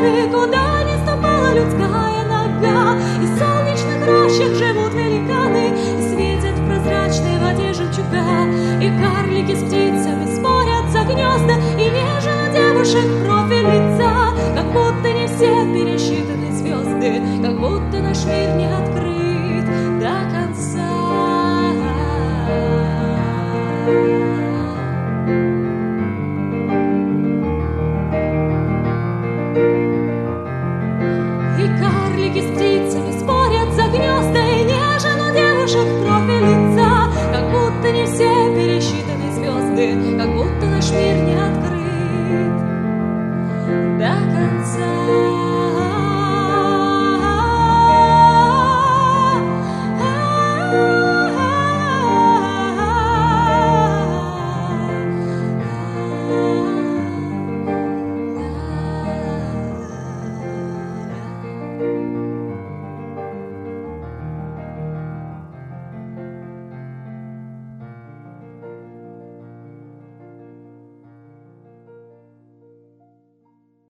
страны, куда не ступала людская нога. И в солнечных рощах живут великаны, и светят в прозрачной воде жемчуга. И карлики с птицами спорят за гнезда, и нежен у девушек профиль лица. Как будто не все пересчитаны звезды, как будто наш мир не открыт до конца. И карлики с птицами спорят за гнезда, и нежен у девушек профиль лица. Как будто не все пересчитаны звезды, как будто наш мир не открыт до конца.